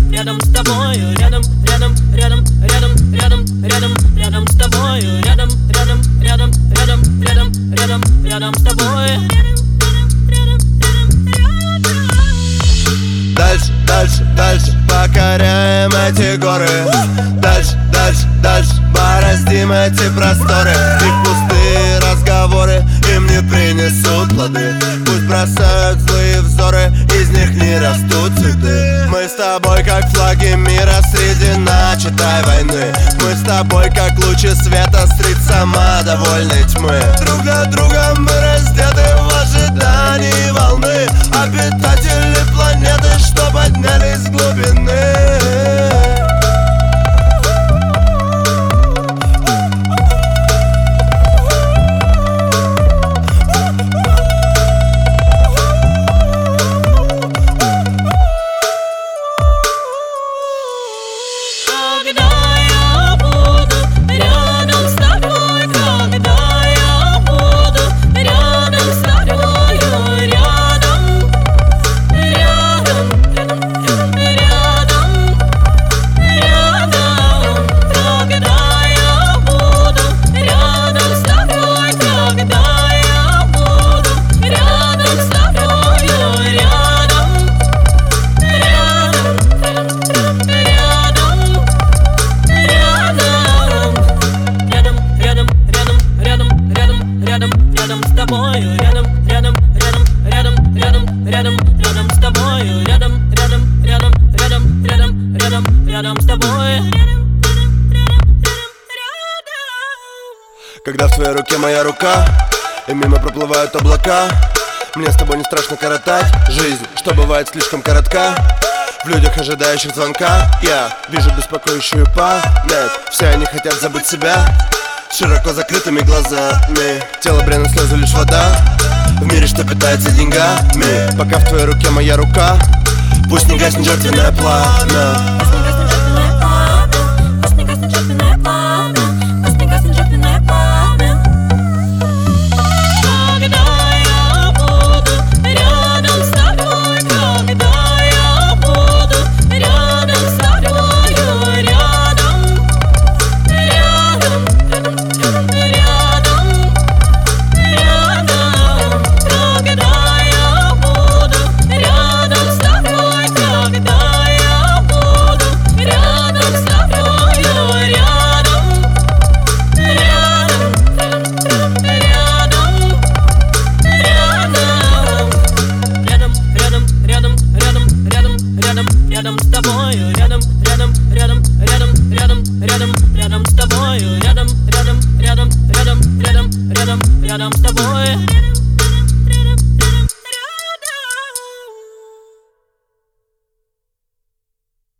рядом с тобою, рядом, рядом, рядом, рядом, рядом, рядом, рядом с тобою, рядом, рядом, рядом, рядом, рядом, рядом, рядом с тобой. Дальше, дальше, дальше покоряем эти горы. Дальше, дальше, дальше бороздим эти просторы. Их пустые разговоры им не принесут плоды. Пусть бросают злые взоры, из них не растут цветы. Мы с тобой как флаги мира среди начатой войны. Мы с тобой как лучи света средь самодовольной тьмы. Друг для друга мы раздеты в ожидании волны. Обитатели планеты, что поднялись с глубины. Рядом с тобою, рядом, рядом, рядом, рядом, рядом, рядом, рядом с тобою, рядом, рядом, рядом, рядом, рядом, рядом, рядом с тобой. Когда в твоей руке моя рука, и мимо проплывают облака, мне с тобой не страшно коротать жизнь, что бывает слишком коротка. В людях, ожидающих звонка, я вижу беспокоящую память. Все они хотят забыть себя с широко закрытыми глазами. Тело бренет слезы, лишь вода в мире, что питается деньгами. Пока в твоей руке моя рука, пусть не гаснет жертвенное пламя. Рядом с тобою, рядом, рядом, рядом, рядом, рядом, рядом, рядом с тобою, рядом, рядом, рядом, рядом, рядом, рядом, рядом с тобой.